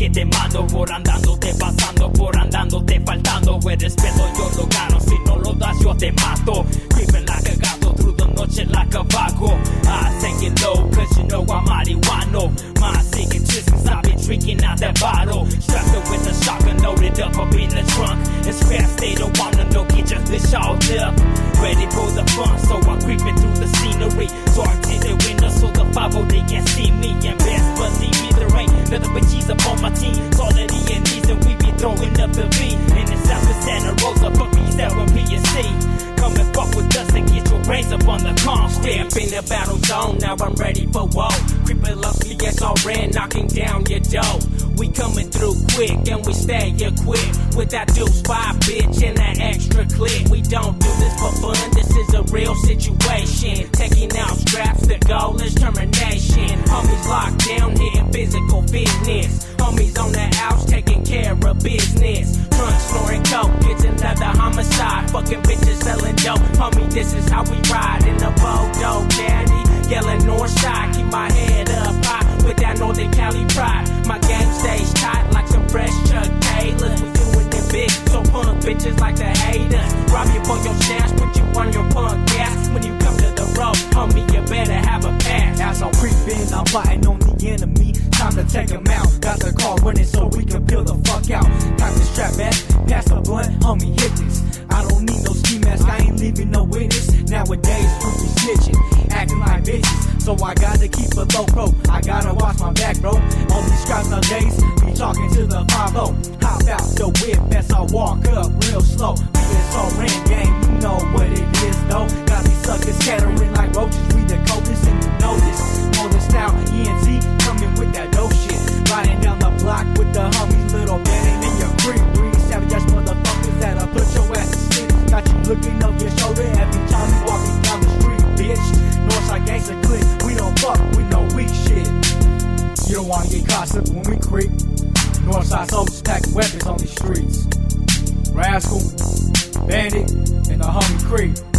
que te mando, por andándote pasando, por andándote faltando. El respeto yo lo gano, si no lo das yo te mato. Creeping like a gato through the noche like a vago. I take it low, cause you know I'm marihuano. My sick and twisted, I've been drinking out that bottle. Strapped up with a shotgun, loaded up in the trunk. It's fast, they don't wanna know, get your fish all up. Ready for the fun, so I'm creeping through the scenery. Dark tinted windows, so the 5 they can't see me. And best believe me, there ain't nothing but G's up on my team. Quality and D's, and we be throwing up the V. And it's out for Santa Rosa, but we sell on PSC. Come and fuck with us and get your brains up on the concrete. Step in the battle zone, now I'm ready for war. Creeping up the SRN, knocking down your door. We coming through quick and we stay equipped with that deuce 5 bitch and that extra clip. We don't do this for fun, this is a real situation. Taking out straps, the goal is termination. Homies locked down, hitting physical fitness. Homies on the outs, taking care of business. Trunk snoring coke, it's another homicide. Fucking bitches selling dope. Homie, this is how we ride in the Bodo Caddy. Yelling north side, keep my head up high with that Northern Cali pride. My game stays tight like some fresh Chuck Taylors. We doing it big, so punk bitches like the haters. Rob you for your stash, put you on your punk gas. When you come to the road, homie, you better have a pass. As I'm creeping, I'm fighting on the enemy. Time to take him out. Got the car running so we can peel the fuck out. Time to strap back, pass the blunt, homie, hit this. I don't need no ski mask, I ain't leaving no witness. Nowadays, we be snitching, acting like bitches. So I gotta keep a low pro, I gotta watch my back, bro. On these scraps nowadays, be talking to the 5-0. Hop out the whip as I walk up real slow. We is all ring game, you know what it is though. Got these suckers scattering like roaches, we the coldest and you know this. Rolling style, ENT, coming with that dope shit. Riding down the block with the homies, little bang in your creep. 3 savage ass motherfuckers that'll put your ass to sleep. Got you looking over your shoulder every time you walking down the street, bitch. Northside gangsta click, we don't fuck with no weak shit. You don't wanna get caught slipping when we creep. Northside soldiers packing weapons on these streets. Rascal, Bandit, and the homie Creep.